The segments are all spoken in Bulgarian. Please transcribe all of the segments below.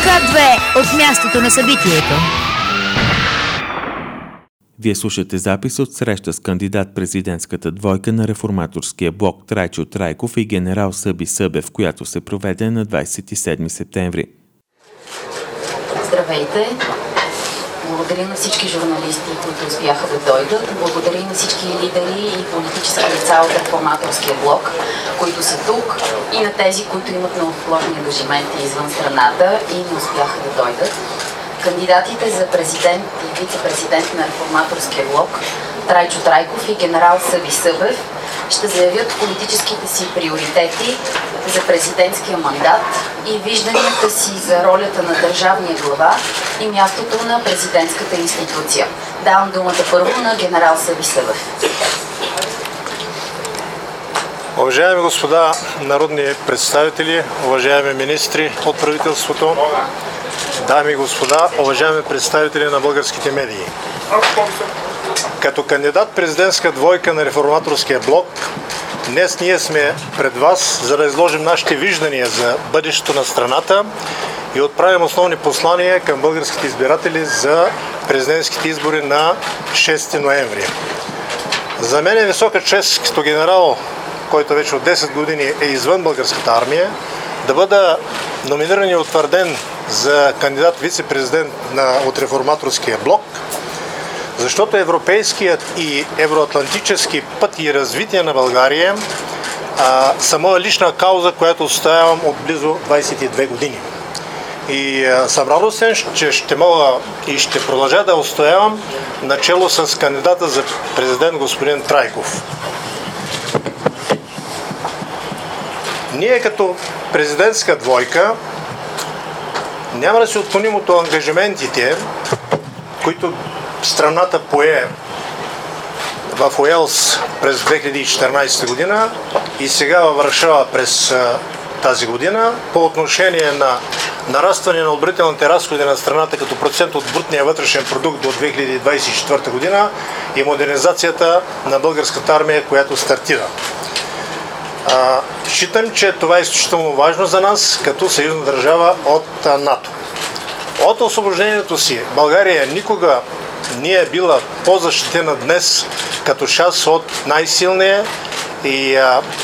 К2 от мястото на събитието. Вие слушате запис от среща с кандидат-президентската двойка на реформаторския блок Трайчо Трайков и генерал Съби Събев, която се проведе на 27 септември. Здравейте! Благодаря на всички журналисти, които успяха да дойдат. Благодаря на всички лидери и политически лица от реформаторския блок, които са тук, и на тези, които имат неотложни ангажименти извън страната и не успяха да дойдат. Кандидатите за президент и вице-президент на реформаторския блок Трайчо Трайков и генерал Съби Събев ще заявят политическите си приоритети за президентския мандат и вижданията си за ролята на държавния глава и мястото на президентската институция. Давам думата първо на генерал Съби Събев. Уважаеми господа народни представители, уважаеми министри от правителството, дами и господа, уважаеми представители на българските медии. Като кандидат президентска двойка на реформаторския блок, днес ние сме пред вас, за да изложим нашите виждания за бъдещето на страната и отправим основни послания към българските избиратели за президентските избори на 6 ноември. За мен е висока чест като генерал, който вече от 10 години е извън българската армия, да бъда номиниран и утвърден за кандидат вице-президент от реформаторския блок, защото европейският и евроатлантически път и развитие на България са моя лична кауза, която отстоявам от близо 22 години. И съм радостен, че ще мога и ще продължа да отстоявам начело с кандидата за президент господин Трайков. Ние като президентска двойка няма да се отклоним от ангажиментите, които страната пое в Уелс през 2014 година и сега във Варшава през тази година по отношение на нарастване на отбранителните разходи на страната като процент от брутния вътрешен продукт до 2024 година и модернизацията на българската армия, която стартира. Считам, че това е изключително важно за нас като съюзна държава от НАТО. От освобождението си България никога не е била по-защитена днес като част от най-силния и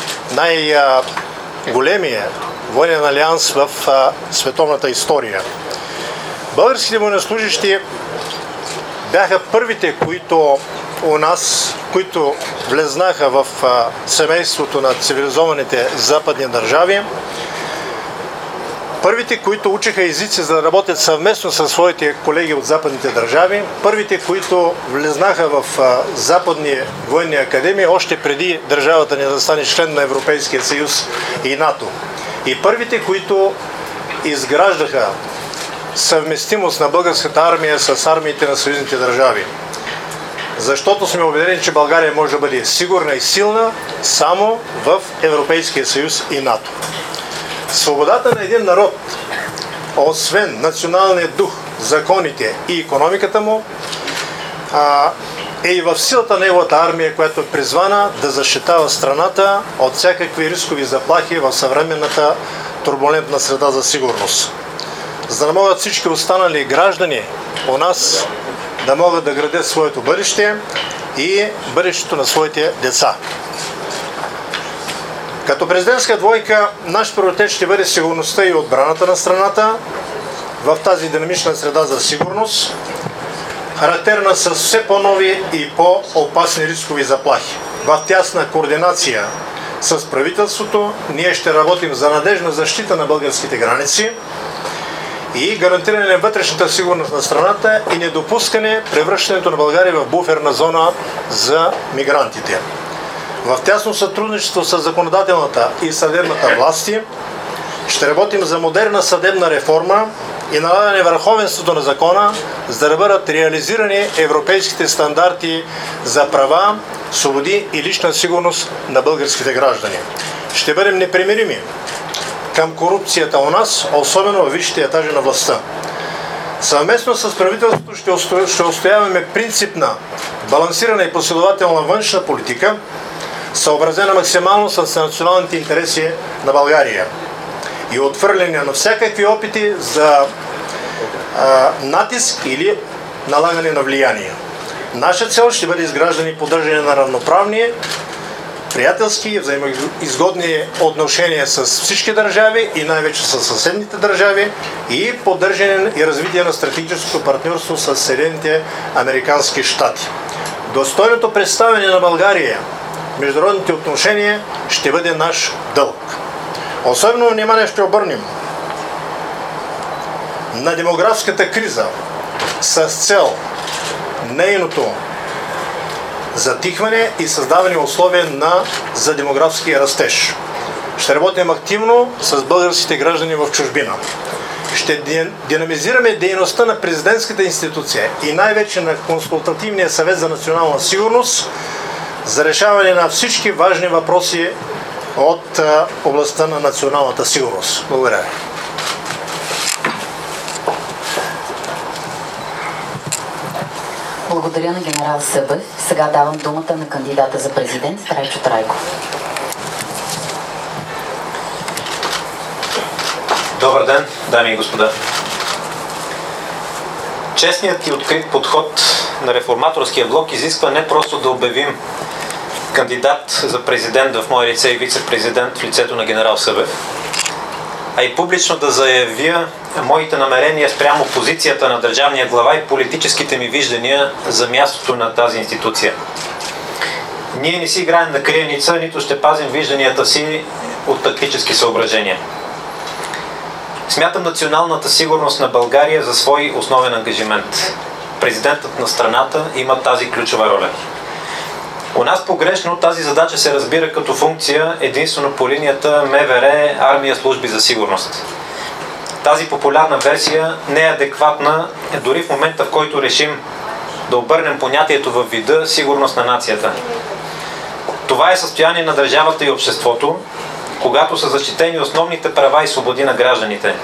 най-големия военен алианс в световната история. Българските военнослужащи бяха първите, които влезнаха в семейството на цивилизованите западни държави, първите, които учиха езици за да работят съвместно със своите колеги от западните държави, първите, които влезнаха в западни военни академии още преди държавата ни да стане член на Европейския съюз и НАТО. И първите, които изграждаха съвместимост на българската армия с армиите на съюзните държави. Защото сме убедени, че България може да бъде сигурна и силна само в Европейския съюз и НАТО. Свободата на един народ, освен националния дух, законите и икономиката му, е и в силата на неговата армия, която е призвана да защитава страната от всякакви рискови заплахи в съвременната турбулентна среда за сигурност. За да могат всички останали граждани у нас да могат да градят своето бъдеще и бъдещето на своите деца. Като президентска двойка, наш приоритет ще бъде сигурността и отбраната на страната в тази динамична среда за сигурност, характерна с все по-нови и по-опасни рискови заплахи. В тясна координация с правителството ние ще работим за надежна защита на българските граници и гарантиране на вътрешната сигурност на страната и недопускане превръщането на България в буферна зона за мигрантите. В тясно сътрудничество с законодателната и съдебната власти ще работим за модерна съдебна реформа и налагане върховенството на закона, за да бъдат реализирани европейските стандарти за права, свободи и лична сигурност на българските граждани. Ще бъдем непримирими към корупцията у нас, особено във висшите етажи на властта. Съвместно с правителството ще устояваме принципна, балансирана и последователна външна политика, съобразена максимално с националните интереси на България и отхвърляне на всякакви опити за натиск или налагане на влияние. Наша цел ще бъде изграждане и поддържане на равноправни, приятелски и взаимоизгодни отношения с всички държави и най-вече с съседните държави и поддържане и развитие на стратегическото партньорство с Съединените американски щати. Достойното представяне на България в международните отношения ще бъде наш дълг. Особено внимание ще обърнем на демографската криза с цел нейното затихване и създаване условия за демографски растеж. Ще работим активно с българските граждани в чужбина. Ще динамизираме дейността на президентската институция и най-вече на Консултативния съвет за национална сигурност за решаване на всички важни въпроси от областта на националната сигурност. Благодаря ви. Благодаря на генерал Събев. Сега давам думата на кандидата за президент Трайчо Трайков. Добър ден, дами и господа. Честният и открит подход на Реформаторския блок изисква не просто да обявим кандидат за президент в мое лице и вице-президент в лицето на генерал Събев, а и публично да заявя моите намерения спрямо позицията на държавния глава и политическите ми виждания за мястото на тази институция. Ние не си играем на криеница, нито ще пазим вижданията си от тактически съображения. Смятам националната сигурност на България за свой основен ангажимент. Президентът на страната има тази ключова роля. У нас погрешно тази задача се разбира като функция единствено по линията МВР, армия, служби за сигурност. Тази популярна версия не е адекватна дори в момента, в който решим да обърнем понятието във вида сигурност на нацията. Това е състояние на държавата и обществото, когато са защитени основните права и свободи на гражданите.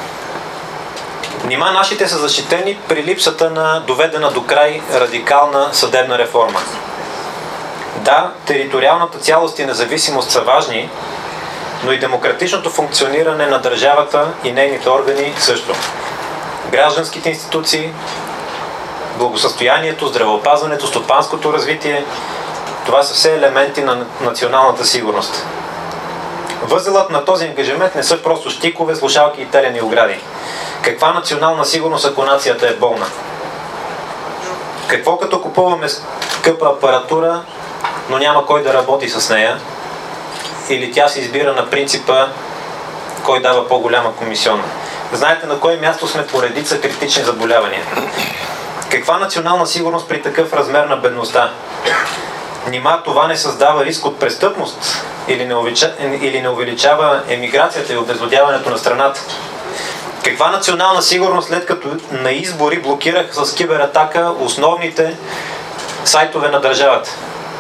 Нима нашите са защитени при липсата на доведена до край радикална съдебна реформа. Да, териториалната цялост и независимост са важни, но и демократичното функциониране на държавата и нейните органи също. Гражданските институции, благосъстоянието, здравеопазването, стопанското развитие – това са все елементи на националната сигурност. Възелът на този ангажимент не са просто щикове, слушалки и телени огради. Каква национална сигурност, ако нацията е болна? Какво като купуваме скъпа апаратура, но няма кой да работи с нея? Или тя се избира на принципа кой дава по-голяма комисионна? Знаете на кое място сме по редица критични заболявания. Каква национална сигурност при такъв размер на бедността? Нима това не създава риск от престъпност или не увеличава емиграцията и обезлюдяването на страната? Каква национална сигурност, след като на избори блокираха с кибератака основните сайтове на държавата?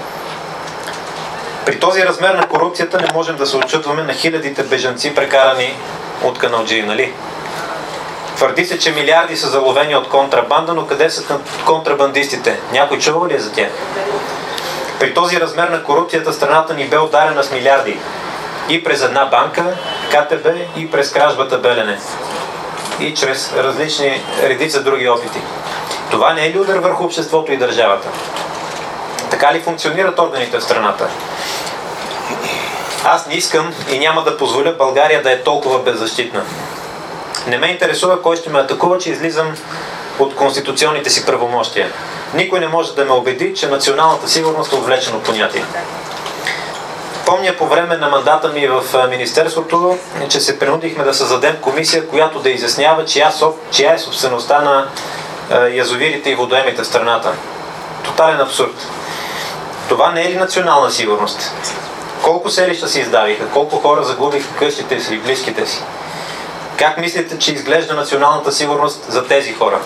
При този размер на корупцията не можем да се отчутваме на хилядите бежанци, прекарани от каналджии, нали? Твърди се, че милиарди са заловени от контрабанда, но къде са контрабандистите? Някой чува ли е за тях? При този размер на корупцията страната ни бе ударена с милиарди. И през една банка, КТБ, и през кражбата Белене. И чрез различни редица други опити. Това не е ли удар върху обществото и държавата? Така ли функционират органите в страната? Аз не искам и няма да позволя България да е толкова беззащитна. Не ме интересува кой ще ме атакува, че излизам от конституционните си правомощия. Никой не може да ме убеди, че националната сигурност е отвлечено понятие. Помня по време на мандата ми в Министерството, че се принудихме да създадем комисия, която да изяснява чия е собствеността на язовирите и водоемите в страната. Тотален абсурд. Това не е ли национална сигурност? Колко селища се издавиха? Колко хора загубиха къщите си и близките си? Как мислите, че изглежда националната сигурност за тези хора?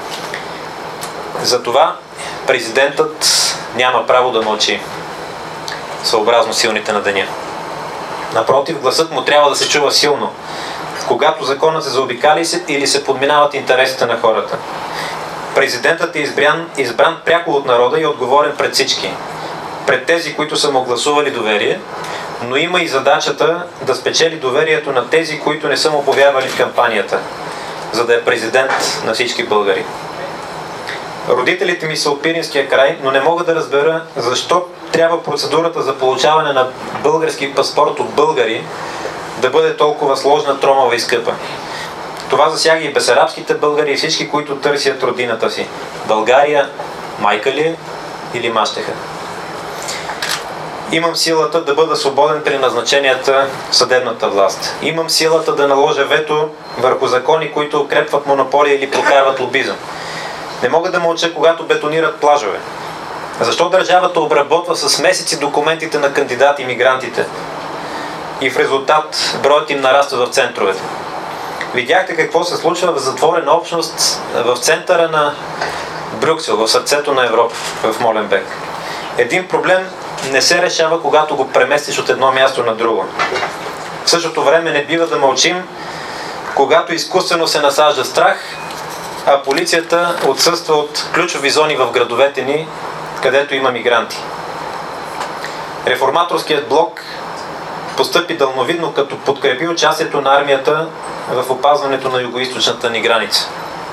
Затова президентът няма право да мълчи, съобразно силните на деня. Напротив, гласът му трябва да се чува силно, когато законът се заобикали или се подминават интересите на хората. Президентът е избран пряко от народа и отговорен пред всички. Пред тези, които са му гласували доверие, но има и задачата да спечели доверието на тези, които не са му повярвали в кампанията. за да е президент на всички българи. Родителите ми са от Пиринския край, но не мога да разбера защо трябва процедурата за получаване на български паспорт от българи да бъде толкова сложна, тромава и скъпа. Това засяга и бесарабските българи и всички, които търсят родината си. България майка ли е или мащеха? Имам силата да бъда свободен при назначенията в съдебната власт. Имам силата да наложа вето върху закони, които укрепват монополия или прокарват лобизъм. Не мога да мълча, когато бетонират плажове. Защо държавата обработва с месеци документите на кандидати и мигрантите? И в резултат броят им нараства в центровете. Видяхте какво се случва в затворена общност в центъра на Брюксел, в сърцето на Европа, в Моленбек. Един проблем не се решава, когато го преместиш от едно място на друго. В същото време не бива да мълчим, когато изкуствено се насажда страх, а полицията отсъства от ключови зони в градовете ни, където има мигранти. Реформаторският блок постъпи дълновидно, като подкрепи участието на армията в опазването на югоизточната ни граница.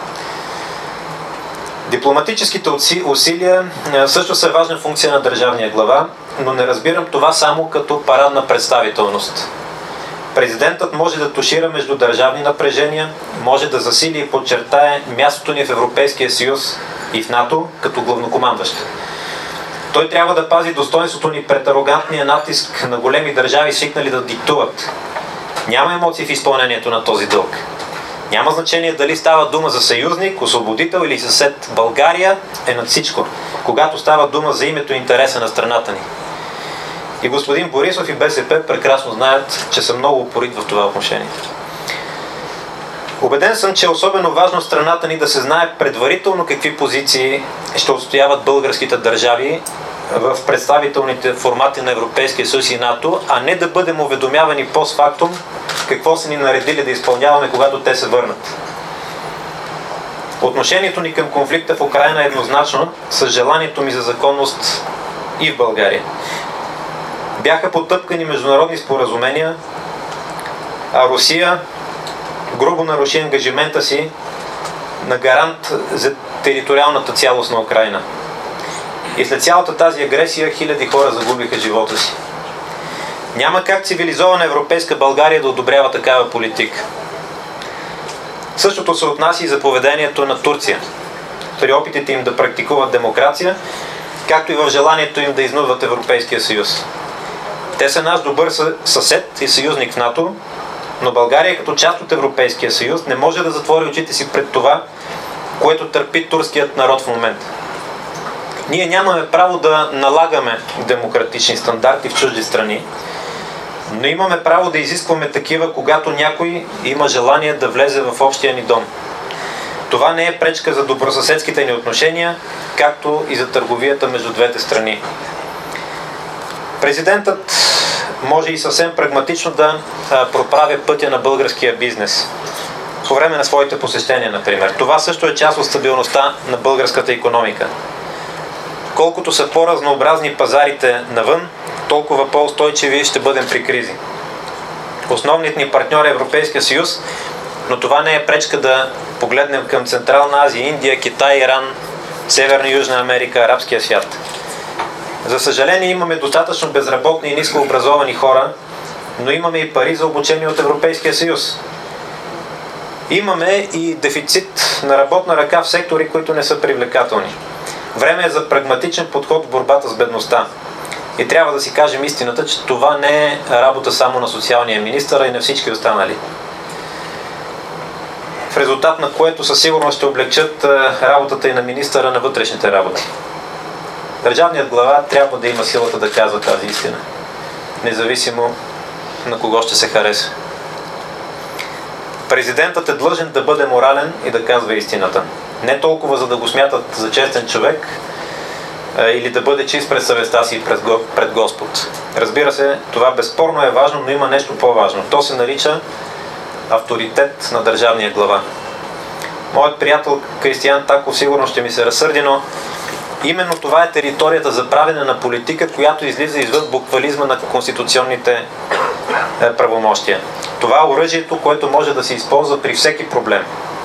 Дипломатическите усилия също са важна функция на държавния глава, но не разбирам това само като парадна представителност. Президентът може да тушира между държавни напрежения, може да засили и подчертае мястото ни в Европейския съюз и в НАТО като главнокомандващ. Той трябва да пази достоинството ни пред арогантния натиск на големи държави, свикнали да диктуват. Няма емоции в изпълнението на този дълг. Няма значение дали става дума за съюзник, освободител или съсед. България е над всичко, когато става дума за името и интереса на страната ни. И господин Борисов и БСП прекрасно знаят, че са много упорит в това отношение. Убеден съм, че е особено важно страната ни да се знае предварително какви позиции ще отстояват българските държави в представителните формати на Европейския съюз и НАТО, а не да бъдем уведомявани постфактум какво са ни наредили да изпълняваме, когато те се върнат. Отношението ни към конфликта в Украйна е еднозначно с желанието ми за законност и в България. Бяха потъпкани международни споразумения, а Русия грубо наруши ангажимента си на гарант за териториалната цялост на Украйна. И след цялата тази агресия хиляди хора загубиха живота си. Няма как цивилизована европейска България да одобрява такава политика. Същото се отнася и за поведението на Турция. При опитите им да практикуват демокрация, както и в желанието им да изнудват Европейския съюз. Те са наш добър съсед и съюзник в НАТО, но България като част от Европейския съюз не може да затвори очите си пред това, което търпи турският народ в момента. Ние нямаме право да налагаме демократични стандарти в чужди страни, но имаме право да изискваме такива, когато някой има желание да влезе в общия ни дом. Това не е пречка за добросъседските ни отношения, както и за търговията между двете страни. Президентът може и съвсем прагматично да проправя пътя на българския бизнес по време на своите посещения, например. Това също е част от стабилността на българската икономика. Колкото са по-разнообразни пазарите навън, толкова по-устойчиви ще бъдем при кризи. Основният ни партньор е Европейския съюз, но това не е пречка да погледнем към Централна Азия, Индия, Китай, Иран, Северна и Южна Америка, арабския свят. За съжаление имаме достатъчно безработни и нискообразовани хора, но имаме и пари за обучение от Европейския съюз. Имаме и дефицит на работна ръка в сектори, които не са привлекателни. Време е за прагматичен подход в борбата с бедността. И трябва да си кажем истината, че това не е работа само на социалния министър, а и на всички останали. В резултат на което със сигурност ще облегчат работата и на министъра на вътрешните работи. Държавният глава трябва да има силата да казва тази истина, независимо на кого ще се хареса. Президентът е длъжен да бъде морален и да казва истината. Не толкова за да го смятат за честен човек или да бъде чист пред съвестта си пред Господ. Разбира се, това безспорно е важно, но има нещо по-важно. То се нарича авторитет на държавния глава. Моят приятел Кристиян Таков сигурно ще ми се разсърди, но именно това е територията за правене на политика, която излиза извън буквализма на конституционните правомощия. Това е оръжието, което може да се използва при всеки проблем.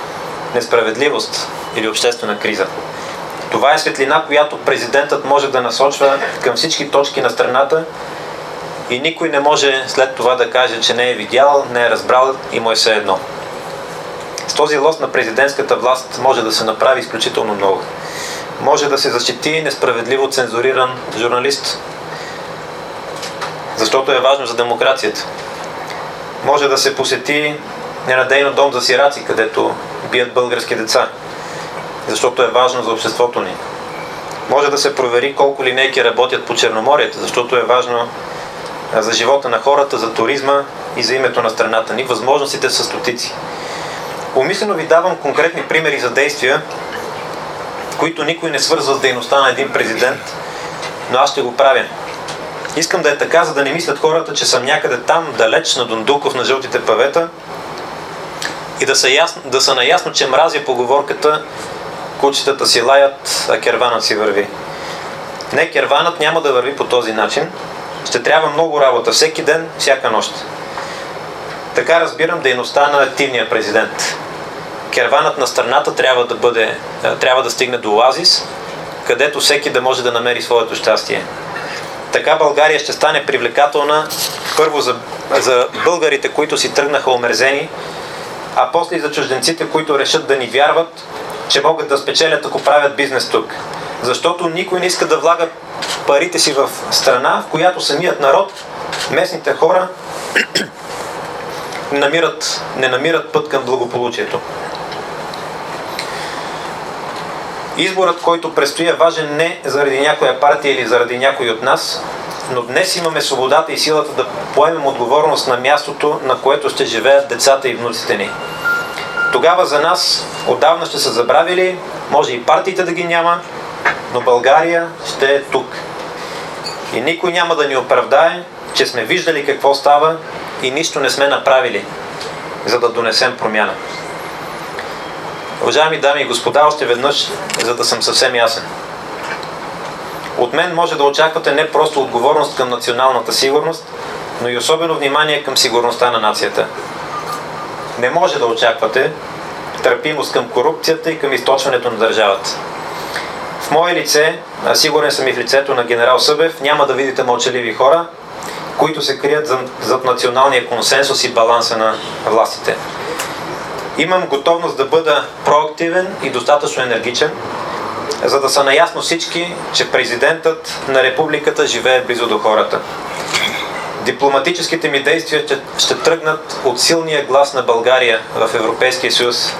несправедливост или обществена криза. Това е светлина, която президентът може да насочва към всички точки на страната и никой не може след това да каже, че не е видял, не е разбрал и му е все едно. С този лост на президентската власт може да се направи изключително много. Може да се защити несправедливо цензуриран журналист, защото е важно за демокрацията. Може да се посети ненадейно дом за сираци, където бият български деца, защото е важно за обществото ни. Може да се провери колко линейки работят по Черноморието, защото е важно за живота на хората, за туризма и за името на страната ни. Възможностите са стотици. Умишлено ви давам конкретни примери за действия, които никой не свързва с дейността на един президент, но аз ще го правя. Искам да е така, за да не мислят хората, че съм някъде там, далеч, на Дондуков, на жълтите павета и да са наясно, че мразя поговорката "Кучетата си лаят, а керванът си върви". Не, керванът няма да върви по този начин. Ще трябва много работа, всеки ден, всяка нощ. Така разбирам дейността на активния президент. Керванът на страната трябва да стигне до оазис, където всеки да може да намери своето щастие. Така България ще стане привлекателна първо за българите, които си тръгнаха омерзени, а после и за чужденците, които решат да ни вярват, че могат да спечелят, ако правят бизнес тук. Защото никой не иска да влага парите си в страна, в която самият народ, местните хора не намират път към благополучието. Изборът, който предстои, е важен не заради някоя партия или заради някой от нас, но днес имаме свободата и силата да поемем отговорност на мястото, на което ще живеят децата и внуците ни. Тогава за нас отдавна ще са забравили, може и партиите да ги няма, но България ще е тук. И никой няма да ни оправдае, че сме виждали какво става и нищо не сме направили, за да донесем промяна. Уважаеми дами и господа, още веднъж, за да съм съвсем ясен. От мен може да очаквате не просто отговорност към националната сигурност, но и особено внимание към сигурността на нацията. Не може да очаквате търпимост към корупцията и към източването на държавата. В мое лице, а сигурен съм и в лицето на генерал Събев, няма да видите мълчаливи хора, които се крият зад националния консенсус и баланса на властите. Имам готовност да бъда проактивен и достатъчно енергичен, за да са наясно всички, че президентът на републиката живее близо до хората. Дипломатическите ми действия ще тръгнат от силния глас на България в Европейския съюз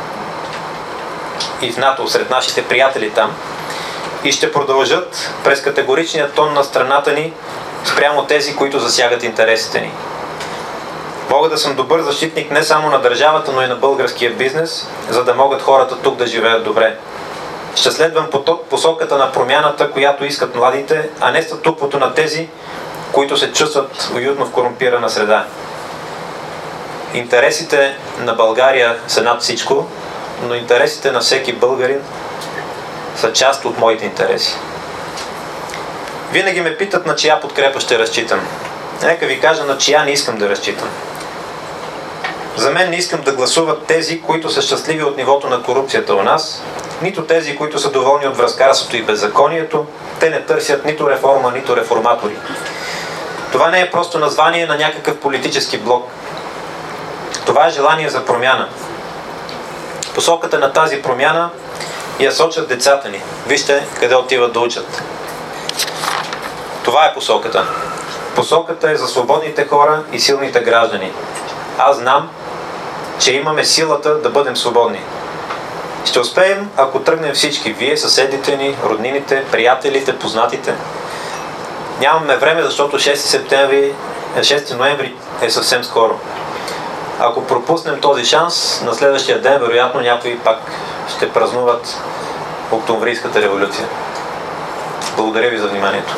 и в НАТО, сред нашите приятели там, и ще продължат през категоричния тон на страната ни спрямо тези, които засягат интересите ни. Мога да съм добър защитник не само на държавата, но и на българския бизнес, за да могат хората тук да живеят добре. Ще следвам посоката на промяната, която искат младите, а не статуквото на тези, които се чувстват уютно в корумпирана среда. Интересите на България са над всичко, но интересите на всеки българин са част от моите интереси. Винаги ме питат на чия подкрепа ще разчитам. Нека ви кажа на чия не искам да разчитам. За мен не искам да гласуват тези, които са щастливи от нивото на корупцията у нас, нито тези, които са доволни от връзкарството и беззаконието. Те не търсят нито реформа, нито реформатори. Това не е просто название на някакъв политически блок. Това е желание за промяна. Посоката на тази промяна я сочат децата ни. Вижте къде отиват да учат. Това е посоката. Посоката е за свободните хора и силните граждани. Аз знам, че имаме силата да бъдем свободни. Ще успеем, ако тръгнем всички. Вие, съседите ни, роднините, приятелите, познатите. Нямаме време, защото 6 ноември е съвсем скоро. Ако пропуснем този шанс, на следващия ден, вероятно, някои пак ще празнуват Октомврийската революция. Благодаря ви за вниманието.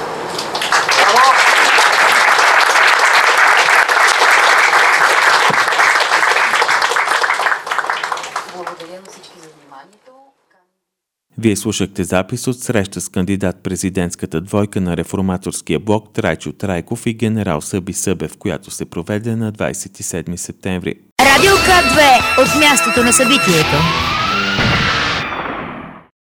Благодаря на всички за вниманието. Вие слушахте запис от среща с кандидат-президентската двойка на реформаторския блок Трайчо Трайков и генерал Съби Събев, която се проведе на 27 септември. Радио К2 от мястото на събитието.